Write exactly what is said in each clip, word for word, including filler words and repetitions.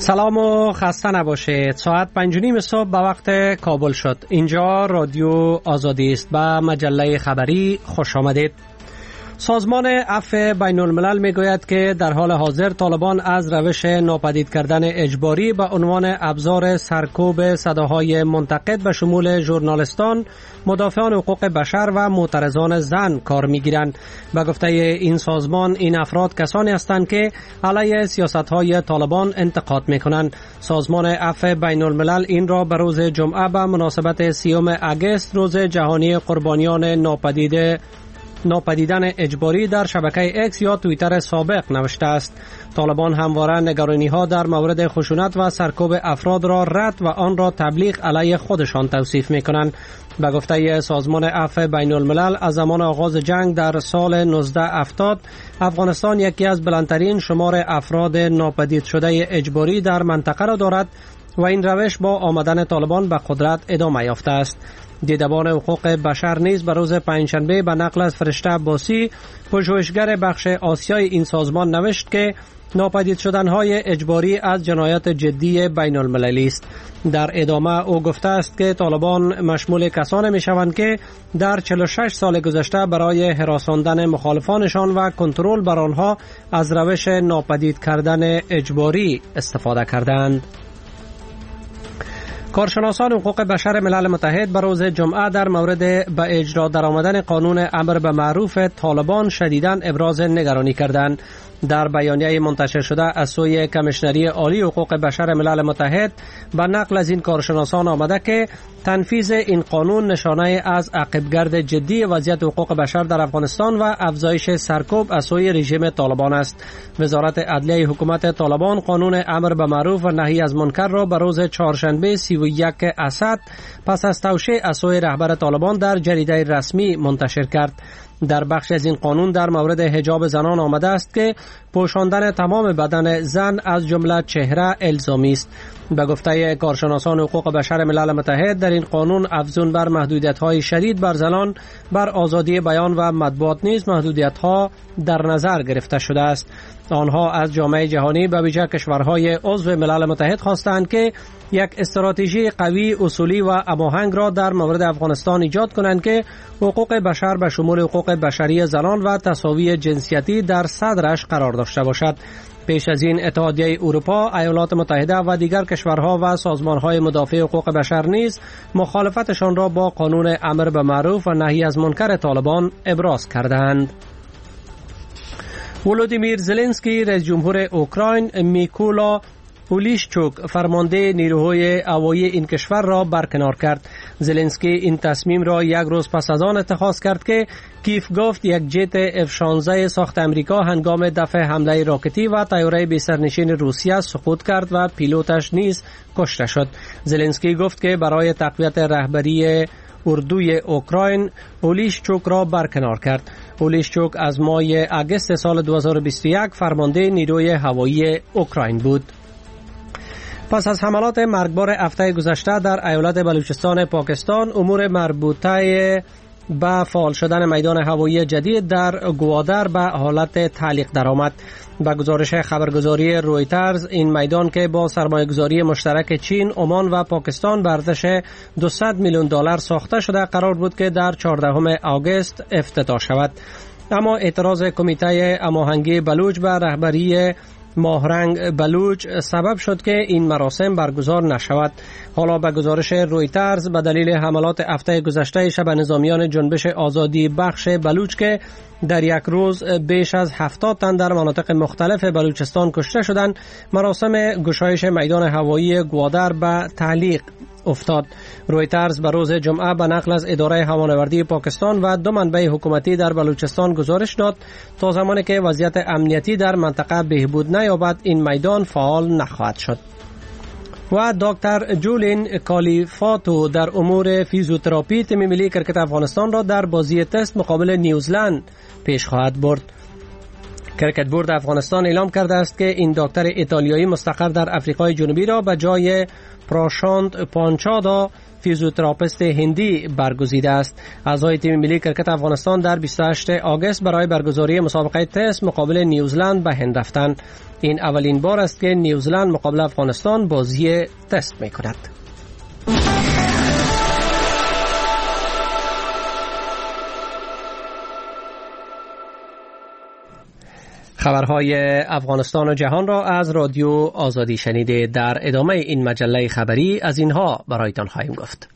سلام و خسته نباشید. ساعت پنج و نیم صبح به وقت کابل شد. اینجا رادیو آزادی است. به مجله خبری خوش آمدید. سازمان عفو بین الملل می گوید که در حال حاضر طالبان از روش ناپدید کردن اجباری به عنوان ابزار سرکوب صداهای منتقد به شمول ژورنالیستان، مدافعان حقوق بشر و معترضان زن کار می گیرند. به گفته این سازمان این افراد کسانی هستند که علیه سیاست‌های طالبان انتقاد می کنند. سازمان عفو بین الملل این را به روز جمعه به مناسبت سیوم اگست روز جهانی قربانیان ناپدید ناپدیدن اجباری در شبکه اکس یا توییتر سابق نوشته است. طالبان همواره نگرانی‌ها در مورد خشونت و سرکوب افراد را رد و آن را تبلیغ علیه خودشان توصیف می‌کنند. به گفته سازمان عفو بین الملل از زمان آغاز جنگ در سال نوزده هفتاد افغانستان یکی از بلندترین شمار افراد ناپدید شده اجباری در منطقه را دارد و این روش با آمدن طالبان به قدرت ادامه یافته است. دیدبان حقوق بشر نیز به روز پنجشنبه به نقل از فرشته عباسی، پژوهشگر بخش آسیای این سازمان نوشت که ناپدید شدن‌های اجباری از جنایت جدی بین المللی است. در ادامه او گفته است که طالبان مشمول کسانی می‌شوند که در چهل و شش سال گذشته برای هراساندن مخالفانشان و کنترل بر آنها از روش ناپدید کردن اجباری استفاده کردند. کارشناسان حقوق بشر ملل متحد به روز جمعه در مورد به اجرا درآمدن قانون امر به معروف طالبان شدیداً ابراز نگرانی کردند. در بیانیه منتشر شده از سوی کمیشنری عالی حقوق بشر ملل متحد به نقل از این کارشناسان آمده که تنفیذ این قانون نشانه از عقبگرد جدی وضعیت حقوق بشر در افغانستان و افزایش سرکوب از سوی رژیم طالبان است. وزارت عدلیه حکومت طالبان قانون امر به معروف و نهی از منکر را به روز چهارشنبه سی و یک اسد پس از توشیح از سوی رهبر طالبان در جریده رسمی منتشر کرد. در بخش از این قانون در مورد حجاب زنان آمده است که پوشاندن تمام بدن زن از جمله چهره الزامی است. به گفته کارشناسان حقوق بشر ملل متحد در این قانون افزون بر محدودیت‌های شدید بر زنان بر آزادی بیان و مطبوعات نیز محدودیت‌ها در نظر گرفته شده است. آنها از جامعه جهانی به ویژه کشورهای عضو ملل متحد خواستند که یک استراتژی قوی، اصولی و هماهنگ را در مورد افغانستان ایجاد کنند که حقوق بشر به شمول حقوق بشری زنان و تساوی جنسیتی در صدرش قرار داشته باشد. پیش از این اتحادیه اروپا، ایالات متحده و دیگر کشورها و سازمانهای مدافع حقوق بشر نیز مخالفتشان را با قانون امر به معروف و نهی از منکر طالبان ابراز کردند. ولودیمیر زلنسکی رئیس جمهور اوکراین میکولا پولیشچوک فرمانده نیروهای هوایی این کشور را برکنار کرد. زلنسکی این تصمیم را یک روز پس از آن اتخاذ کرد که کیف گفت یک جت اف شانزده ساخت امریکا هنگام دفع حمله راکتی و طیاره بی سرنشین روسیه سقوط کرد و پیلوتش نیز کشته شد. زلنسکی گفت که برای تقویت رهبری اردوی اوکراین اولیشچوک را برکنار کرد. اولیشچوک از ماه اگست سال دو هزار و بیست و یک فرمانده نیروی هوایی اوکراین بود. پس از حملات مرگبار هفته گذشته در ایالت بلوچستان پاکستان، امور مربوطه به فعال شدن میدان هوایی جدید در گوادر به حالت تعلیق درآمد. به گزارش خبرگزاری رویترز این میدان که با سرمایه‌گذاری مشترک چین، عمان و پاکستان به ارزش دویست میلیون دلار ساخته شده قرار بود که در چهاردهم آگوست افتتاح شود. اما اعتراض کمیته هماهنگی بلوچ به رهبری ماهرنگ بلوچ سبب شد که این مراسم برگزار نشود. حالا به گزارش رویترز به دلیل حملات هفته گذشته شب نظامیان جنبش آزادی بخش بلوچ که در یک روز بیش از هفتاد تن در مناطق مختلف بلوچستان کشته شدند، مراسم گشایش میدان هوایی گوادر به تعلیق افتاد. رویترز به روز جمعه به نقل از اداره هوانوردی پاکستان و دو منبع حکومتی در بلوچستان گزارش داد تا زمانی که وضعیت امنیتی در منطقه بهبود نیابد این میدان فعال نخواهد شد. و دکتر جولین کالیفاتو در امور فیزیوتراپی تیم ملی کرکت افغانستان را در بازی تست مقابل نیوزلند پیش خواهد برد. کرکت بورد افغانستان اعلام کرده است که این دکتر ایتالیایی مستقر در افریقای جنوبی را به جای پراشانت پانچادا فیزیوتراپیست هندی برگزیده است. اعضای تیم ملی کرکت افغانستان در بیست و هشتم آگوست برای برگزاری مسابقه تست مقابل نیوزلند به هند رفتند. این اولین بار است که نیوزلند مقابل افغانستان بازی تست می‌کند. خبرهای افغانستان و جهان را از رادیو آزادی شنیده. در ادامه این مجله خبری از اینها برایتان خواهیم گفت.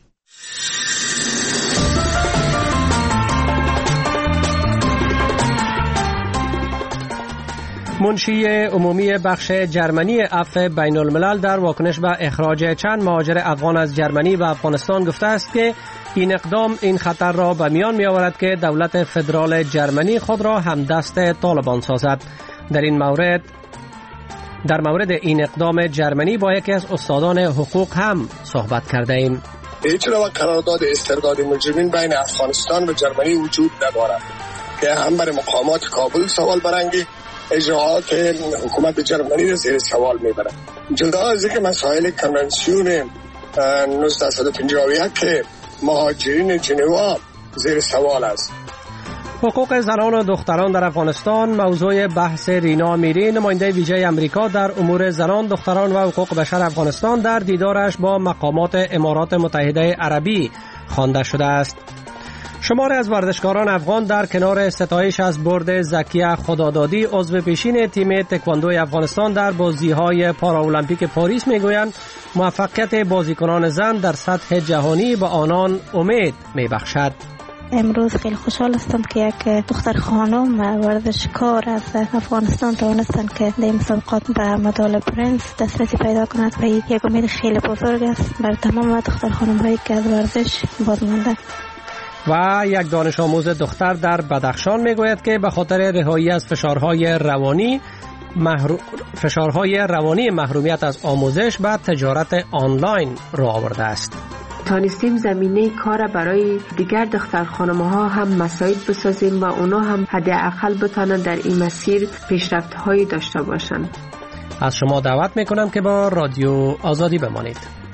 منشی عمومی بخش جرمنی عفو بین الملل در واکنش به اخراج چند مهاجر افغان از جرمنی به افغانستان گفته است که این اقدام این خطر را به میان می آورد که دولت فدرال جرمنی خود را همدست طالبان سازد. در این مورد در مورد این اقدام جرمنی با یکی از استادان حقوق هم صحبت کرده ایم. هیچ نوع قرارداد استرداد مجرمین بین افغانستان و جرمنی وجود ندارد که هم بر مقامات کابل سوال برانگیخت، اجراعات حکومت جرمنی را زیر سوال میبرد. جدا از اینکه مسائل کنونسیون نوزده پنجاه و یک که مهاجرین جنوا زیر سوال است. حقوق زنان و دختران در افغانستان موضوع بحث رینا میری، نماینده ویژه امریکا در امور زنان، دختران و حقوق بشر افغانستان در دیدارش با مقامات امارات متحده عربی خوانده شده است. شماری از ورزشکاران افغان در کنار ستایش از برد زکیه خدادادی عضو پیشین تیم تکواندو افغانستان در بازی‌های پاراولمپیک پاریس میگویند موفقیت بازیکنان زن در سطح جهانی به آنان امید میبخشد. امروز خیلی خوشحال هستم که یک دختر خانم ورزشکار از افغانستان توانستن که در مسابقات به مدال برنز دسترسی پیدا کند و یک امید خیلی بزرگ است برای تمام دختر خانم هایی که از ورزش باز مانده. و یک دانش آموز دختر در بدخشان میگوید که به خاطر رهایی از فشارهای روانی محرو... فشارهای روانی محرومیت از آموزش و تجارت آنلاین را آورده است. تانستیم زمینه کار برای دیگر دختر خانم‌ها هم مساعد بسازیم و اونا هم حداقل بتونن در این مسیر پیشرفت‌هایی داشته باشند. از شما دعوت میکنم که با رادیو آزادی بمانید.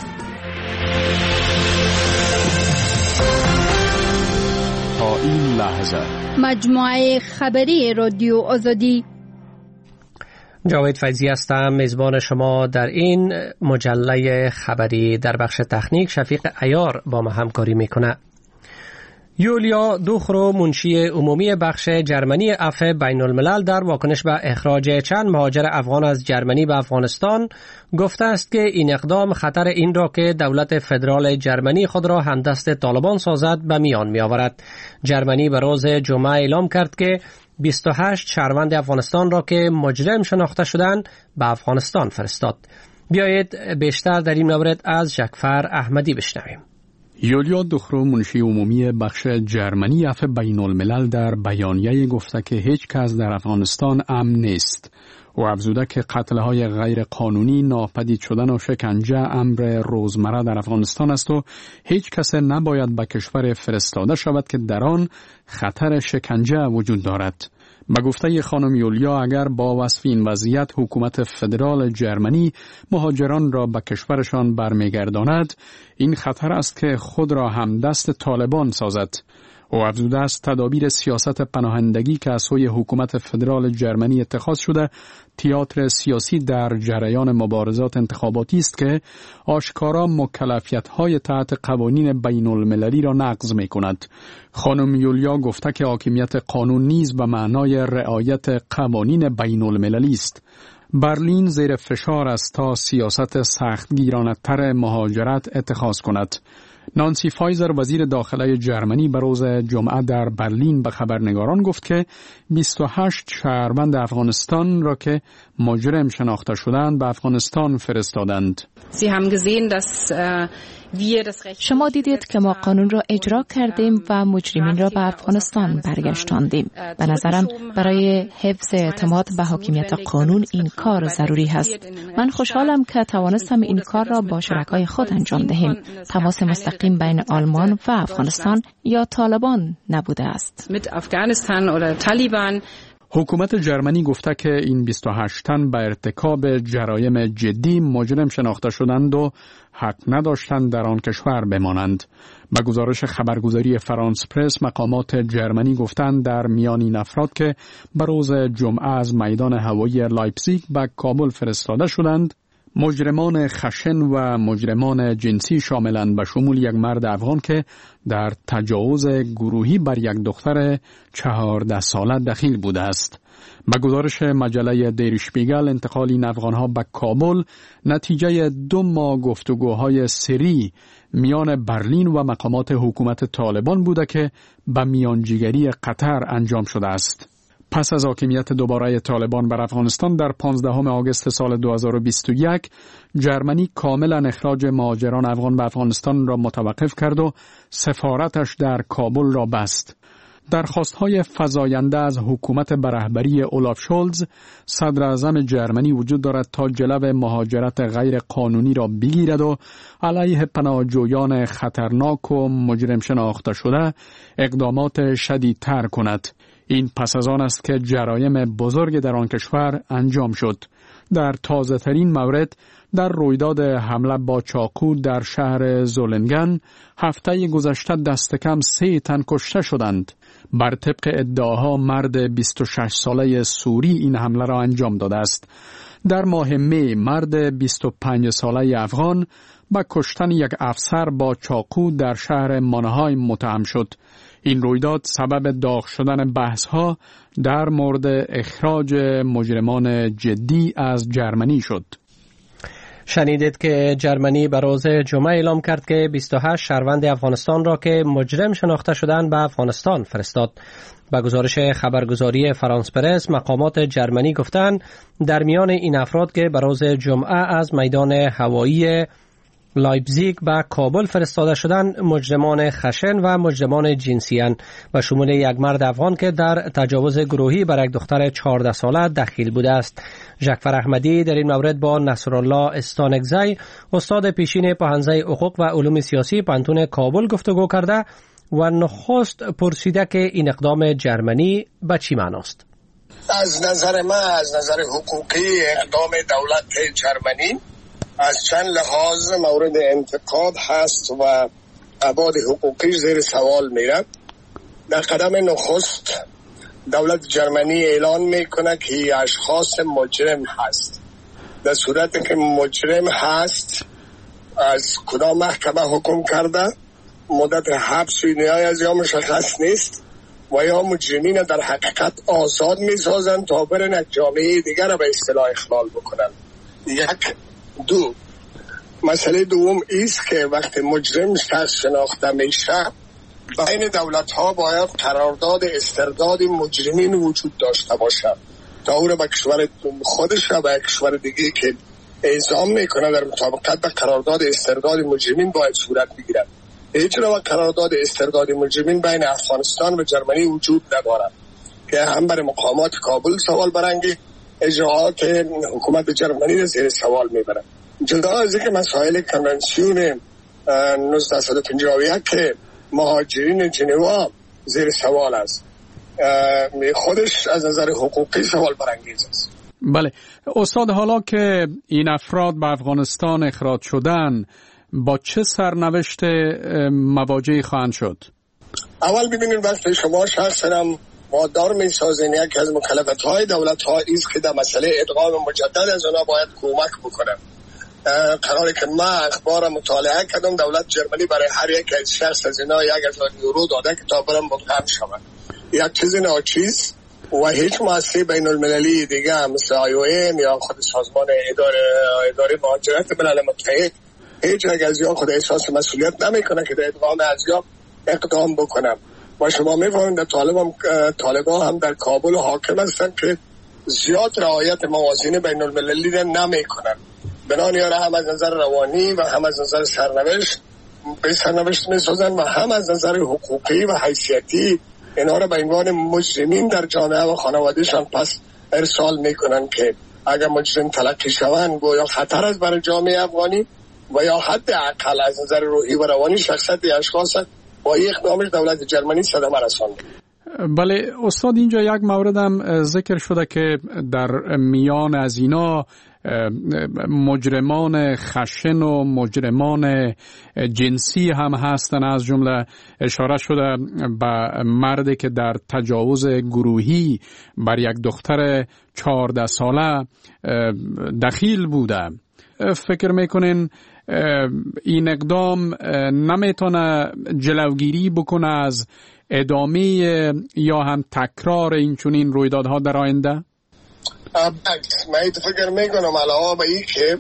تا این لحظه مجموعه خبری رادیو آزادی. جاوید فیضی هستم، میزبان شما در این مجله خبری. در بخش تکنیک شفیق عیار با ما همکاری میکنه. یولیا دوخرو، منشی عمومی بخش جرمنی عفو بین الملل در واکنش به اخراج چند مهاجر افغان از جرمنی به افغانستان گفته است که این اقدام خطر این را که دولت فدرال جرمنی خود را همدست طالبان سازد به میان می آورد. جرمنی به روز جمعه اعلام کرد که بیست و هشت شهروند افغانستان را که مجرم شناخته شدند به افغانستان فرستاد. بیایید بیشتر در این مورد از جعفر احمدی بشنویم. یولیا دوخرو، منشی عمومی بخش جرمنی عفو بین الملل در بیانیه گفته که هیچ کس در افغانستان امن نیست و افزوده که قتل‌های غیر قانونی، ناپدید شدن و شکنجه امر روزمره در افغانستان است و هیچ کس نباید به کشور فرستاده شود که در آن خطر شکنجه وجود دارد. به گفته خانم یولیا، اگر با وصف این وضعیت حکومت فدرال جرمنی مهاجران را به کشورشان برمیگرداند، این خطر است که خود را همدست طالبان سازد. و افزوده است تدابیر سیاست پناهندگی که از سوی حکومت فدرال جرمنی اتخاذ شده تئاتر سیاسی در جریان مبارزات انتخاباتی است که آشکارا مکلفیت‌های تحت قوانین بین المللی را نقض می‌کند. خانم یولیا گفته که حاکمیت قانون نیز به معنای رعایت قوانین بین المللی است. برلین زیر فشار است تا سیاست سختگیرانه‌تر مهاجرت اتخاذ کند. نانسی فایزر، وزیر داخله جرمنی، به روز جمعه در برلین به خبرنگاران گفت که بیست و هشت شهروند افغانستان را که مجرم شناخته شدند به افغانستان فرستادند. شما دیدید که ما قانون را اجرا کردیم و مجرمین را به افغانستان برگشتاندیم. به نظرم برای حفظ اعتماد به حاکمیت قانون این کار ضروری هست. من خوشحالم که توانستم این کار را با شرکای خود انجام دهیم. تماس مستقیم بین آلمان و افغانستان یا طالبان نبوده است. حکومت جرمنی گفته که این بیست و هشت تن به ارتکاب جرایم جدی مجرم شناخته شدند و حق نداشتند در آن کشور بمانند. به گزارش خبرگزاری فرانس پرس، مقامات جرمنی گفتند در میان این افراد که به روز جمعه از میدان هوایی لایپزیگ به کابل فرستاده شدند، مجرمان خشن و مجرمان جنسی شاملند، به شمول یک مرد افغان که در تجاوز گروهی بر یک دختر چهارده ساله دخیل بوده است. به گزارش مجله دیر شپیگل، انتقال این افغانها به کابل نتیجه دو ماه گفتگوهای سری میان برلین و مقامات حکومت طالبان بوده که به میانجیگری قطر انجام شده است. پس از حاکمیت دوباره طالبان بر افغانستان در پانزدهم آگوست سال دو هزار و بیست و یک، جرمنی کاملا اخراج مهاجران افغان به افغانستان را متوقف کرد و سفارتش در کابل را بست. درخواست‌های فزاینده از حکومت به رهبری اولاف شولز، صدر اعظم جرمنی، وجود دارد تا جلو مهاجرت غیر قانونی را بگیرد و علیه پناهجویان خطرناک و مجرم شناخته شده اقدامات شدیدتر کند. این پس از آن است که جرایم بزرگ در آن کشور انجام شد. در تازه ترین مورد، در رویداد حمله با چاقو در شهر زولنگن هفته گذشته دست کم سه تن کشته شدند. بر طبق ادعاها مرد بیست و شش ساله سوری این حمله را انجام داده است. در ماه می، مرد بیست و پنج ساله افغان با کشتن یک افسر با چاقو در شهر مانهایم متهم شد. این رویداد سبب داغ شدن بحث‌ها در مورد اخراج مجرمان جدی از جرمنی شد. شنیدید که جرمنی به روز جمعه اعلام کرد که بیست و هشت شهروند افغانستان را که مجرم شناخته شدند به افغانستان فرستاد. به گزارش خبرگزاری فرانس پرس، مقامات جرمنی گفتند در میان این افراد که به روز جمعه از میدان هوایی لایپزیگ به کابل فرستاده شدند، مجرمان خشن و مجرمان جنسی اند، و شمول یک مرد افغان که در تجاوز گروهی بر یک دختر چهارده ساله دخیل بوده است. ژکفر احمدی در این مورد با نصرالله استانکزی، استاد پیشین پاهنزه حقوق و علوم سیاسی پانتون کابل گفتگو کرده و نخست پرسیده که این اقدام جرمنی به چی معناست. از نظر من، از نظر حقوقی، اقدام دولت جرمنی از چند لحاظ مورد انتقاد هست و ابعاد حقوقی زیر سوال میره. در قدم نخست دولت جرمنی اعلان میکنه که اشخاص مجرم هست. در صورتی که مجرم هست، از کدام محکمه حکم کرده، مدت حبس و نیای از یا مشخص نیست و یا مجرمین در حقیقت آزاد میسازن تا برن یک جامعه دیگر را به اصطلاح اخلال بکنن. یک دو مسئله دوم ایست که وقتی مجرم شخص شناخته میشه، بین دولت ها باید قرارداد استرداد مجرمین وجود داشته باشه تا او را به کشور خودش و به کشور دیگه که اعزام میکنه در مطابقت به قرارداد استرداد مجرمین باید صورت بگیرد. هیچ نوع قرارداد استرداد مجرمین بین افغانستان و جرمنی وجود ندارد که هم بر مقامات کابل سوال برانگیخت، اجراعات حکومت جرمنی را زیر سوال میبرد. جدا از اینکه مسائل کنوانسیون نوزده پنجاه و یک که مهاجرین جنوا زیر سوال است، خودش از نظر حقوقی سوال برانگیز است. بله استاد، حالا که این افراد به افغانستان اخراج شدن، با چه سرنوشت مواجه خواهند شد؟ اول ببینید وقتی شما شخصا وادار میسازین، یکی از مکلفت‌های دولت‌ها ایست که در مسئله ادغام مجدد از اونا باید کمک بکنن. قراره که من اخبار مطالعه کردم، دولت جرمنی برای هر یک از شخص از اینا یک هزار یورو داده که تا برم مدغم شود. یک چیز ناچیز و هیچ مؤسسه بین المللی دیگه مثل آی او ام یا خود سازمان اداره اداره مهاجرت ملل متحد هیچ یک از یا خود احساس مسئولیت نمیکنه که در ادغام ازیا اقدام بکنم. و شما میفهمید در طالبان طالبان هم در کابل و حاکم هستن که زیاد رعایت موازین بین المللی را نمیکنن. بنابراین هم از نظر روانی و هم از نظر سرنوشت به سرنوشت میسازن و هم از نظر حقوقی و حیثیتی اینا را به عنوان مجرمین در جامعه و خانوادهشان پس ارسال میکنن که اگر مجرم تلقی شوند گویا خطر است برای جامعه افغانی و یا حد اقل از نظر روحی و روانی شخصیت اشخاص با یک اقدامش دولت جرمنی صدمه رسانده. بله استاد، اینجا یک مورد هم ذکر شده که در میان از اینا مجرمان خشن و مجرمان جنسی هم هستن. از جمله اشاره شده به مردی که در تجاوز گروهی بر یک دختر چهارده ساله دخیل بوده. فکر میکنین این اقدام نمیتونه جلوگیری بکنه از ادامه یا هم تکرار این چنین رویدادها در آینده؟ من فکر میکنم علاوه بر این که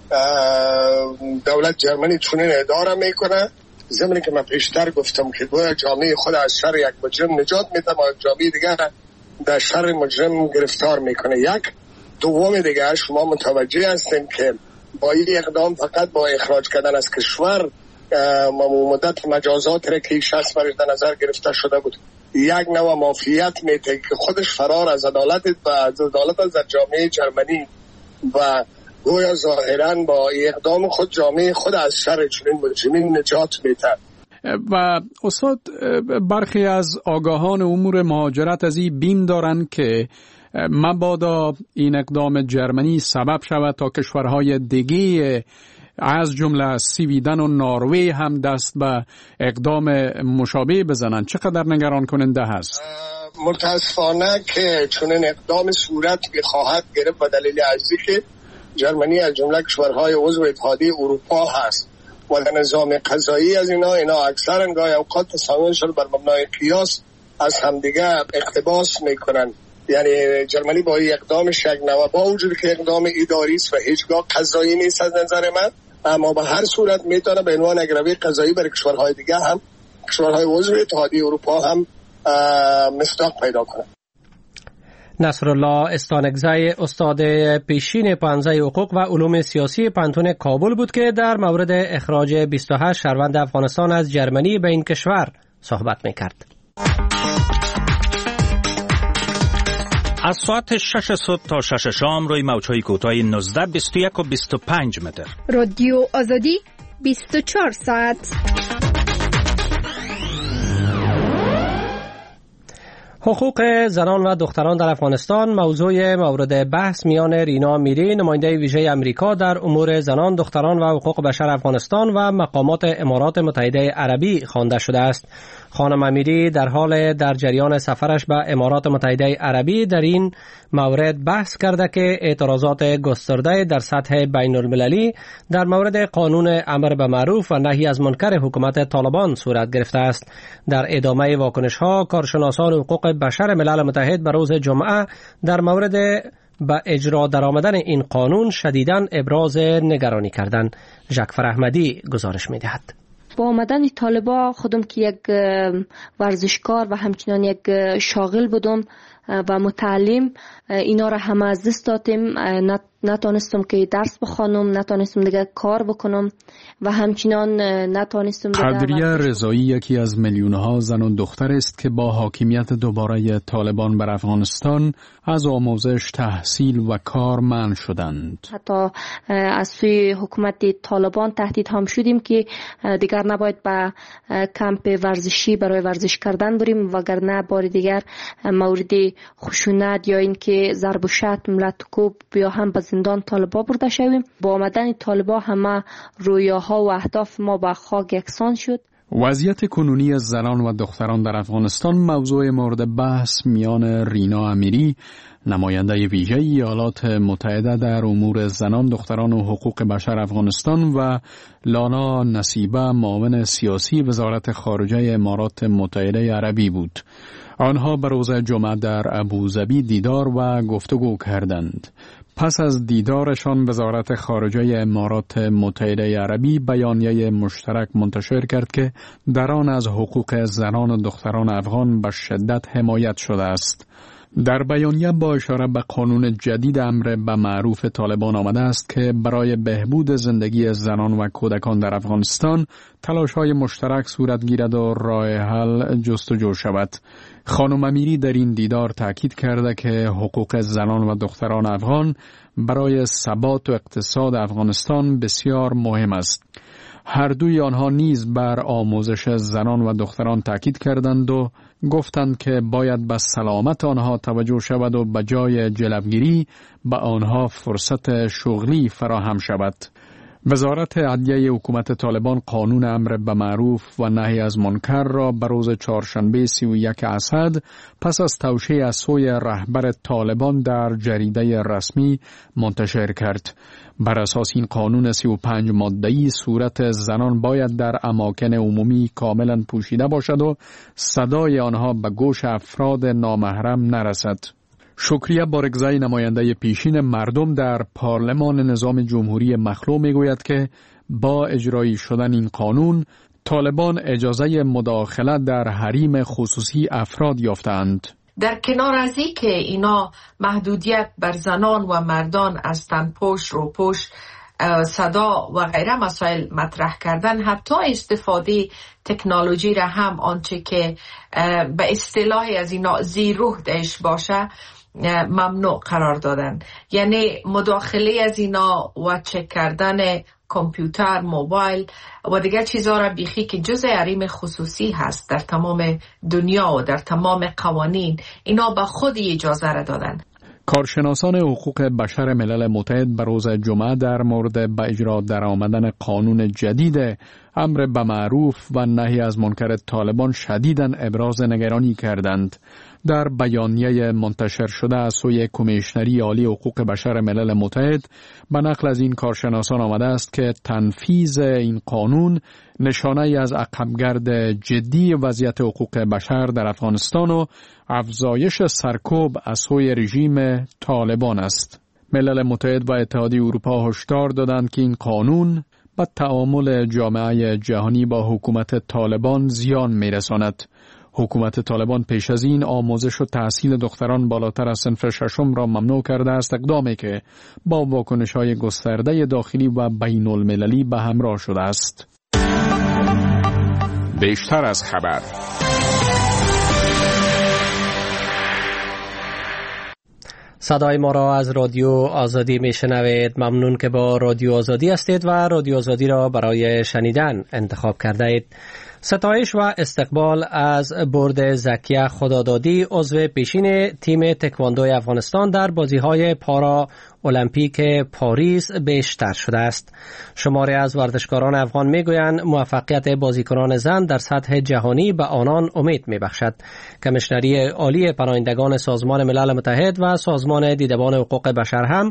دولت جرمنی چنین اداره میکنه، زمانی که من پیشتر گفتم که گویا جامعه خود از شر یک مجرم نجات میده و جامعه دیگر در شر مجرم گرفتار میکنه. یک دوم دیگه شما متوجه هستین که با این اقدام فقط با اخراج کردن از کشور مدت مجازات را که شخص برش در نظر گرفته شده بود یک نوع مافیت میده که خودش فرار از عدالت و از عدالت از جامعه جرمنی و گویا ظاهرا با اقدام خود جامعه خود از شر چنین مجرمین نجات میده. و استاد، برخی از آگاهان امور مهاجرت از این بیم دارند که مبادا این اقدام جرمنی سبب شود تا کشورهای دیگه از جمله سویدن و نروژ هم دست به اقدام مشابه بزنند. چقدر نگران کننده هست؟ متاسفانه که چنین اقدام صورت بخواهد گرفت و دلیل ارزی که جرمنی از جمله کشورهای عضو اتحادیه اروپا هست و در نظام قضایی از اینا اینا اکثرا گاهی اوقات تصامیمشون بر مبنای قیاس از همدیگه اقتباس میکنن. یعنی جرمنی با این اقدامش یک نوع با وجود که اقدام اداری است و هیچگاه قضایی نیست از نظر من، اما به هر صورت میتونه به عنوان اگروی قضایی برای کشورهای دیگه هم کشورهای عضو اتحادیه اروپا هم مصداق پیدا کنه. نصرالله استانکزی استاد پیشین پانزه حقوق و علوم سیاسی پانتون کابل بود که در مورد اخراج بیست و هشت شهروند افغانستان از جرمنی به این کشور صحبت میکرد. از ساعت شش صبح تا شش شام روی موج‌های کوتاه نوزده، بیست و یک و بیست و پنج متر. رادیو آزادی بیست و چهار ساعت. حقوق زنان و دختران در افغانستان موضوع مورد بحث میان رینا میری، نماینده ویژه امریکا در امور زنان، دختران و حقوق بشر افغانستان و مقامات امارات متحده عربی خوانده شده است. خانم امیری در حال در جریان سفرش به امارات متحده عربی در این مورد بحث کرده که اعتراضات گسترده در سطح بین المللی در مورد قانون امر به معروف و نهی از منکر حکومت طالبان صورت گرفته است. در ادامه واکنش ها، کارشناسان حقوق بشر ملل متحد به روز جمعه در مورد به اجرا درآمدن این قانون شدیداً ابراز نگرانی کردند. ژکفر احمدی گزارش می‌دهد. با آمدن طالبا خودم که یک ورزشکار و همچنان یک شاغل بودم و متعلم، اینا را همه از دست دادیم. نتونستم که درس بخوانم، نتونستم دیگه کار بکنم و همچنان نتونستم دیگه. قدریه رضایی یکی از میلیون‌ها زن و دختر است که با حاکمیت دوباره طالبان بر افغانستان از آموزش، تحصیل و کار منع شدند. حتی از سوی حکومت طالبان تهدید هم شدیم که دیگر نباید به کمپ ورزشی برای ورزش کردن بریم، وگرنه بار دیگر مورد خشونت یا اینکه ضرب و شتم، لط و کوب یا هم به زندان طالبا برده شویم. با آمدن طالبا همه رویاها و اهداف ما به خاک یکسان شد. وضعیت کنونی زنان و دختران در افغانستان موضوع مورد بحث میان رینا امیری، نماینده ویژه ایالات متحده در امور زنان، دختران و حقوق بشر افغانستان و لانا نصیبه، معاون سیاسی وزارت خارجه امارات متحده عربی بود. آنها به روز جمعه در ابوظبی دیدار و گفتگو کردند. پس از دیدارشان وزارت خارجه امارات متحده عربی بیانیه مشترک منتشر کرد که در آن از حقوق زنان و دختران افغان به شدت حمایت شده است. در بیانیه با اشاره به قانون جدید امر به معروف طالبان آمده است که برای بهبود زندگی زنان و کودکان در افغانستان تلاش‌های مشترک صورت گیرد و راه حل جستجو شود. خانم امیری در این دیدار تاکید کرده که حقوق زنان و دختران افغان برای ثبات و اقتصاد افغانستان بسیار مهم است. هر دوی آنها نیز بر آموزش زنان و دختران تاکید کردند و گفتند که باید به سلامت آنها توجه شود و به جای جلبگیری به آنها فرصت شغلی فراهم شود. وزارت عدلیه حکومت طالبان قانون امر به معروف و نهی از منکر را به روز چهارشنبه سی و یک اسد پس از توشیح از سوی رهبر طالبان در جریده رسمی منتشر کرد. بر اساس این قانون سی و پنج ماده‌ای صورت زنان باید در اماکن عمومی کاملا پوشیده باشد و صدای آنها به گوش افراد نامحرم نرسد. شکریه بارگزای نماینده پیشین مردم در پارلمان نظام جمهوری مخلوع میگوید که با اجرایی شدن این قانون طالبان اجازه مداخله در حریم خصوصی افراد یافتند. در کنار از این که اینا محدودیت بر زنان و مردان از تنپوش، روپوش، صدا و غیره مسائل مطرح کردن، حتی استفاده تکنولوژی را هم آنچه که به اصطلاح از اینا زی روح دهش باشه ممنوع قرار دادن. یعنی مداخله از اینا و چک کردن کامپیوتر، موبایل و دیگر چیزها را بیخی که جزء حریم خصوصی هست در تمام دنیا و در تمام قوانین، اینا به خود اجازه را دادن. کارشناسان حقوق بشر ملل متحد به روز جمعه در مورد به اجرا درآمدن قانون جدید امر به معروف و نهی از منکر طالبان شدیداً ابراز نگرانی کردند. در بیانیه منتشر شده از سوی کمیشنری عالی حقوق بشر ملل متحد به نقل از این کارشناسان آمده است که تنفیذ این قانون نشانه از عقبگرد جدی وضعیت حقوق بشر در افغانستان و افزایش سرکوب از سوی رژیم طالبان است. ملل متحد و اتحادیه اروپا هشدار دادند که این قانون به تعامل جامعه جهانی با حکومت طالبان زیان می‌رساند. حکومت طالبان پیش از این آموزش و تحصیل دختران بالاتر از صنف ششم را ممنوع کرده است، اقدامی که با واکنش‌های گسترده داخلی و بین المللی به همراه شده است. بیشتر از خبر. صدای ما را از رادیو آزادی میشنوید. ممنون که با رادیو آزادی هستید و رادیو آزادی را برای شنیدن انتخاب کرده اید. ستایش و استقبال از برد زکیه خدادادی، عضو پیشین تیم تکواندوی افغانستان در بازی‌های پارا المپیک پاریس بیشتر شده است. شماری از ورزشکاران افغان میگویند موفقیت بازیکنان زن در سطح جهانی به آنان امید میبخشد. کمیشنری عالی پناهندگان سازمان ملل متحد و سازمان دیدبان حقوق بشر هم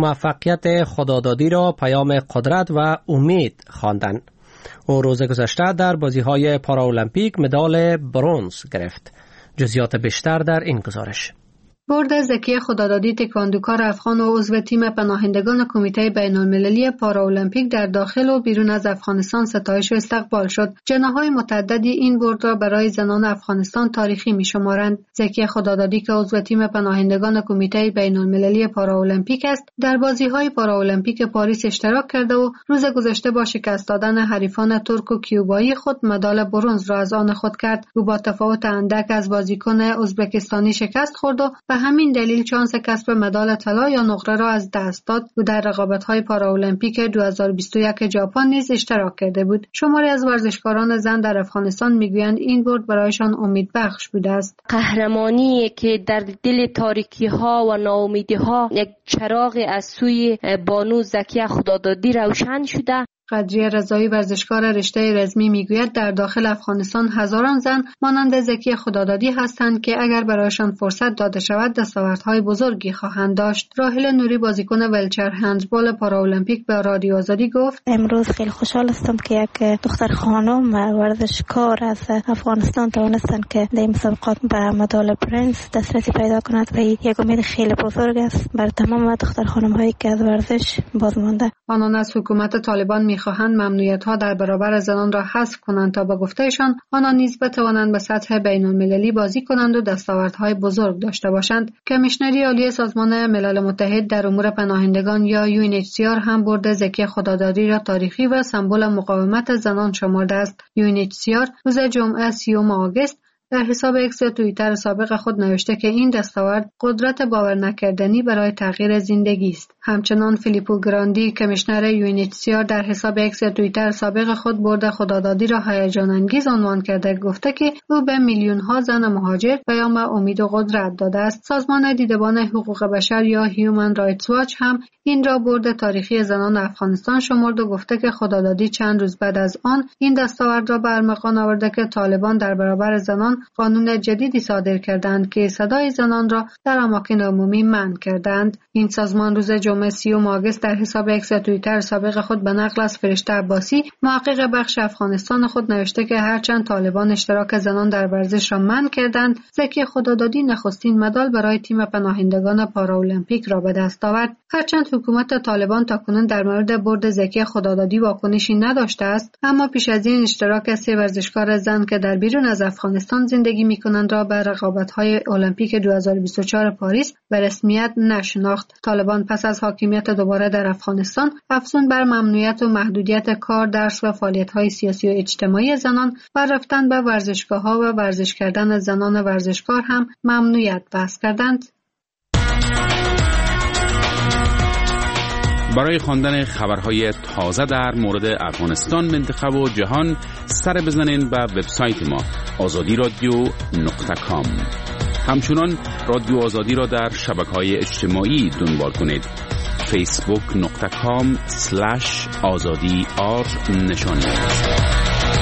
موفقیت خدادادی را پیام قدرت و امید خواندند. او روز گذشته در بازی‌های پاراولمپیک مدال برنز گرفت. جزئیات بیشتر در این گزارش. برد زکیه خدادادی، تکواندوکار افغان و عضو تیم پناهندگان کمیته بین‌المللی پاراولمپیک در داخل و بیرون از افغانستان ستایش و استقبال شد. جناح‌های متعددی این برد را برای زنان افغانستان تاریخی می‌شمارند. زکیه خدادادی که عضو تیم پناهندگان کمیته بین‌المللی پاراولمپیک است، در بازی‌های پاراولمپیک پاریس اشتراک کرده و روز گذشته با شکست دادن حریفان ترک و کیوبایی خود مدال برنز را از آن خود کرد. او با تفاوت اندک از بازیکن ازبکستانی شکست خورد و به همین دلیل شانس کسب مدال طلا یا نقره را از دست داد. او در رقابت‌های پاراولمپیک دو هزار و بیست و یک ژاپن نیز اشتراک کرده بود. شماری از ورزشکاران زن در افغانستان میگویند این برد برایشان امیدبخش بوده است. قهرمانی که در دل تاریکی‌ها و ناامیدی‌ها یک چراغ از سوی بانو زکیه خدادادی روشن شده. قدریه رضایی، ورزشکار رشته رزمی، میگوید در داخل افغانستان هزاران زن مانند زکیه خدادادی هستند که اگر برایشان فرصت داده شود دستاوردهای بزرگی خواهند داشت. راحله نوری، بازیکن ویلچر هندبال پاراولمپیک، به رادیو آزادی گفت: امروز خیلی خوشحال هستم که یک دختر خانم ورزشکار از افغانستان توانستند که در این مسابقات به مدال برنز دسترسی پیدا کند و یک امید خیلی بزرگ است بر تمام دختر خانم‌هایی که از ورزش باز مانده. آنان از حکومت طالبان می خواهند ممنوعیت‌ها در برابر زنان را حذف کنند تا به گفتهشان آنان نیز بتوانند به سطح بین‌المللی بازی کنند و دستاوردهای بزرگ داشته باشند. کمیشنری عالی سازمان ملل متحد در امور پناهندگان یا یو ان اچ سی آر هم برد زکیه خدادادی را تاریخی و سمبل مقاومت زنان شمرده است. یو ان اچ سی آر روز جمعه سیوم آگوست در حساب اکس یا توییتر سابق خود نوشته که این دستاورد قدرت باور نکردنی برای تغییر زندگی است. همچنان فیلیپو گراندی کمیشنر یو ان اچ سی آر در حساب اکس یا توییتر سابق خود برد خدادادی را هیجان انگیز عنوان کرده گفته که او به میلیون ها زن مهاجر پیام امید و قدرت داده است. سازمان دیدبان حقوق بشر یا هیومن رایتس واچ هم این را برد تاریخی زنان افغانستان شمرد و گفته که خدادادی چند روز بعد از آن این دستاورد را به ارمغان آورده که طالبان در برابر زنان قانون جدیدی صادر کردند که صدای زنان را در اماکن عمومی منع کردند. این سازمان روز جمعه سیوم آگوست در حساب اکس توییتر سابق خود به نقل از فرشته عباسی محقق بخش افغانستان خود نوشته که هرچند طالبان اشتراک زنان در ورزش را منع کردند، زکی خدادادی نخستین مدال برای تیم پناهندگان پاراولمپیک را به دست آورد. هرچند حکومت طالبان تاکنون در مورد برد زکی خدادادی واکنشی نداشته است، اما پیش از این اشتراک سه ورزشکار زن که در بیرون از افغانستان زندگی می‌کنند را به رقابت‌های المپیک دو هزار و بیست و چهار پاریس به رسمیت نشناخت. طالبان پس از حاکمیت دوباره در افغانستان افزون بر ممنوعیت و محدودیت کار، درس و فعالیت‌های سیاسی و اجتماعی زنان و رفتن به ورزشگاه‌ها و ورزش کردن زنان ورزشکار هم ممنوعیت بس کردند. برای خواندن خبرهای تازه در مورد افغانستان، منطقه و جهان سر بزنین به وبسایت ما آزادی رادیو نقطه کام. همچنان رادیو آزادی را در شبکه‌های اجتماعی دنبال کنید. فیسبوک نقطه کام سلش آزادی آر نشان دهید.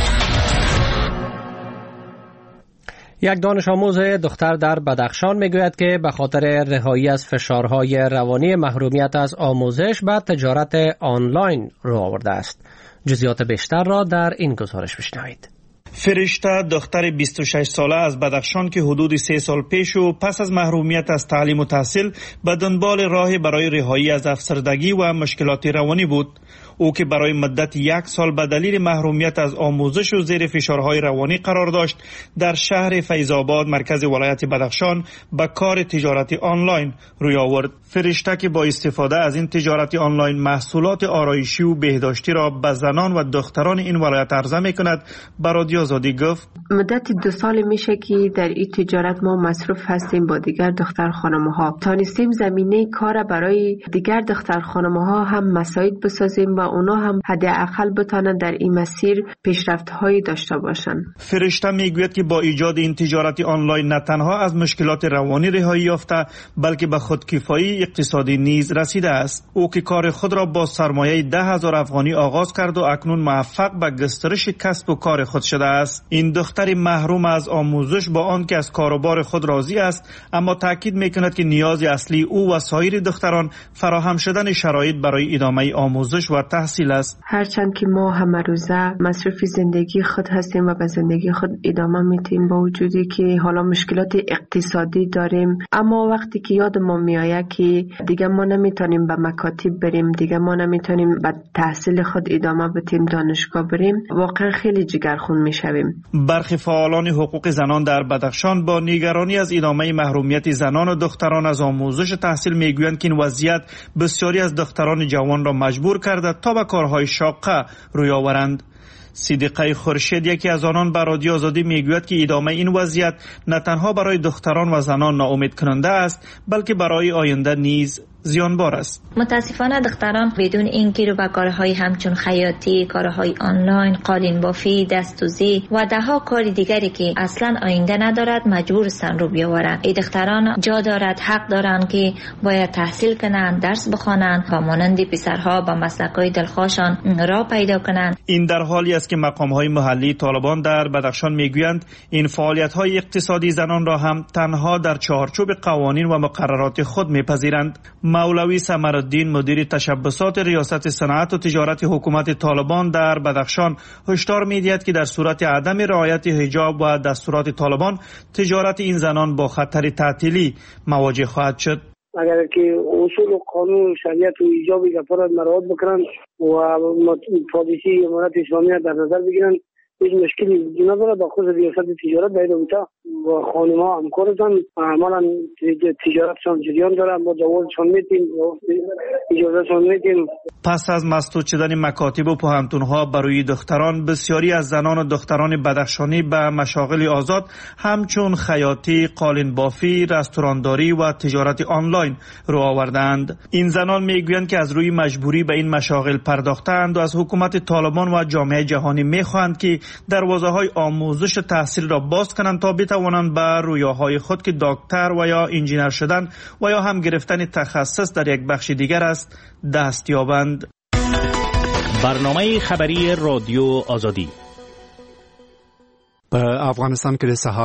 یک دانش آموز دختر در بدخشان میگوید که به خاطر رهایی از فشارهای روانی محرومیت از آموزش به تجارت آنلاین رو آورده است. جزئیات بیشتر را در این گزارش بشنوید. فرشته دختر بیست و شش ساله از بدخشان که حدود سه سال پیش و پس از محرومیت از تعلیم و تحصیل به دنبال راه برای رهایی از افسردگی و مشکلات روانی بود. او که برای مدت یک سال به دلیل محرومیت از آموزش و زیر فشارهای روانی قرار داشت، در شهر فیض‌آباد مرکز ولایت بدخشان به کار تجارت آنلاین روی آورد. فرشته که با استفاده از این تجارت آنلاین محصولات آرایشی و بهداشتی را به زنان و دختران این ولایت عرضه می‌کند، به رادیو آزادی گفت: مدت دو سال میشه که در این تجارت ما مصروف هستیم. با دیگر دختر خانم‌ها تانستیم زمینه کار برای دیگر دختر خانم‌ها هم مساعد بسازیم و اونا هم حداقل بتانند در این مسیر پیشرفت‌هایی داشته باشند. فرشته میگوید که با ایجاد این تجارت آنلاین نه تنها از مشکلات روانی رهایی یافته، بلکه به خودکفایی اقتصادی نیز رسیده است. او که کار خود را با سرمایه ده هزار افغانی آغاز کرد و اکنون موفق به گسترش کسب و کار خود شده است. این دختر محروم از آموزش با آنکه از کاروبار خود راضی است، اما تاکید میکند که نیاز اصلی او و سایر دختران فراهم شدن شرایط برای ادامه آموزش و تحصیل است. هرچند که ما همه روزه مصروف زندگی خود هستیم و به زندگی خود ادامه میدیم، با وجودی که حالا مشکلات اقتصادی داریم، اما وقتی که یاد ما میآید که دیگه ما نمیتونیم به مکاتب بریم، دیگه ما نمیتونیم به تحصیل خود ادامه بدیم، دانشگاه بریم، واقعا خیلی جگرخون میشویم. برخی فعالان حقوق زنان در بدخشان با نگرانی از ادامه محرومیت زنان و دختران از آموزش تحصیل میگویند که این وضعیت بسیاری از دختران جوان را مجبور کرده تا به کارهای شاقه روی آورند. صدیقه خورشید یکی از آنان به رادیو آزادی میگوید که ادامه این وضعیت نه تنها برای دختران و زنان ناامید کننده است، بلکه برای آینده نیز زیانبار است. متاسفانه دختران بدون اینکه رو به کارهای همچون خیاطی، کارهای آنلاین، قالین بافی، دستوزی و دهها کار دیگری که اصلا آینده ندارد مجبور هستند رو بیاورند. این دختران جا دارد، حق دارند که باید تحصیل کنند، درس بخوانند و مانند پسرها به مسلک‌های دلخواشان راه پیدا کنند. این در حالی است که مقام‌های محلی طالبان در بدخشان میگویند این فعالیت‌های اقتصادی زنان را هم تنها در چارچوب قوانین و مقررات خود میپذیرند. مولوی سمرالدین مدیر تشبسات ریاست صنعت و تجارت حکومت طالبان در بدخشان هشدار می‌دهد که در صورت عدم رعایت حجاب و دستورات طالبان تجارت این زنان با خطر تعطیلی مواجه خواهد شد. اگر که اصول و قانون شریعت و ایجاب گفارت مراعات بکنند و پالیسی امارت اسلامی در نظر بگیرند، هیچ مشکلی وجود نداره. با خود ریاست تجارت باید اونجا با خانم‌ها همکارتان عملا تجارتشان جریان داره، ما جوازشان میدیم، اجازهشان میدیم. پس از مسدود شدن مکاتب و پوهنتون‌ها برای دختران، بسیاری از زنان و دختران بدخشانی به مشاغل آزاد همچون خیاطی، قالین بافی، رستورانداری و تجارت آنلاین رو آوردند. این زنان میگویند که از روی مجبوری به این مشاغل پرداختند و از حکومت طالبان و جامعه جهانی میخواهند که دروازه‌های آموزش تحصیل را باز کنند تا بتوانند به رویاهای خود که دکتر و یا انجینر شدن و یا هم گرفتن تخصص در یک بخش دیگر است دست یابند. برنامه خبری رادیو آزادی. به افغانستان کې د سهار